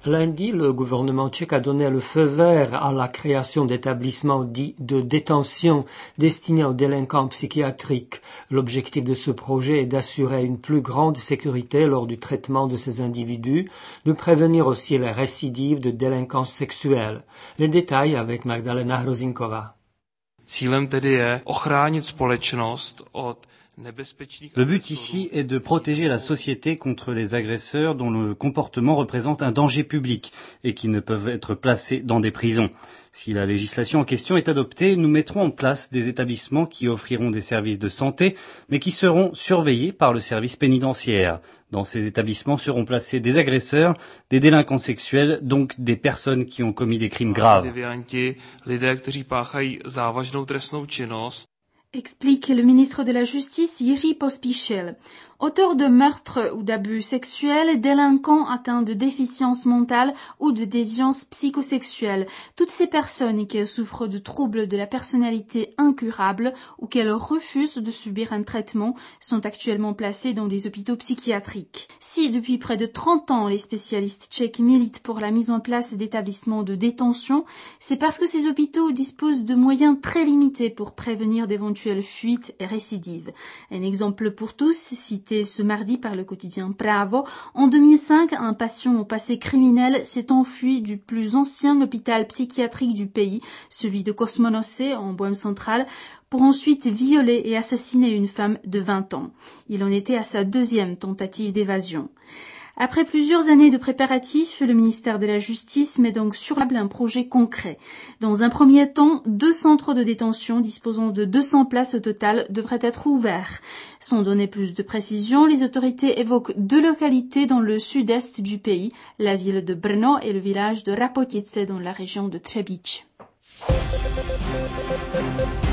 Lundi, le gouvernement tchèque a donné le feu vert à la création d'établissements dits de détention destinés aux délinquants psychiatriques. L'objectif de ce projet est d'assurer une plus grande sécurité lors du traitement de ces individus, de prévenir aussi les récidives de délinquance sexuelle. Les détails avec Magdalena Hrozinkova. Cílem tedy je ochránit společnost od. Le but ici est de protéger la société contre les agresseurs dont le comportement représente un danger public et qui ne peuvent être placés dans des prisons. Si la législation en question est adoptée, nous mettrons en place des établissements qui offriront des services de santé, mais qui seront surveillés par le service pénitentiaire. Dans ces établissements seront placés des agresseurs, des délinquants sexuels, donc des personnes qui ont commis des crimes graves. Explique le ministre de la Justice, Jiří Pospíšil. Auteur de meurtres ou d'abus sexuels, délinquants atteints de déficience mentale ou de déviance psychosexuelle. Toutes ces personnes qui souffrent de troubles de la personnalité incurables ou qu'elles refusent de subir un traitement sont actuellement placées dans des hôpitaux psychiatriques. Si depuis près de 30 ans les spécialistes tchèques militent pour la mise en place d'établissements de détention, c'est parce que ces hôpitaux disposent de moyens très limités pour prévenir d'éventuelles fuites et récidives. Un exemple pour tous, cité ce mardi par le quotidien Pravo, en 2005, un patient au passé criminel s'est enfui du plus ancien hôpital psychiatrique du pays, celui de Kosmonoše en Bohême centrale, pour ensuite violer et assassiner une femme de 20 ans. Il en était à sa deuxième tentative d'évasion. Après plusieurs années de préparatifs, le ministère de la Justice met donc sur la table un projet concret. Dans un premier temps, 2 centres de détention disposant de 200 places au total devraient être ouverts. Sans donner plus de précision, les autorités évoquent 2 localités dans le sud-est du pays, la ville de Brno et le village de Rapotice dans la région de Třebíč.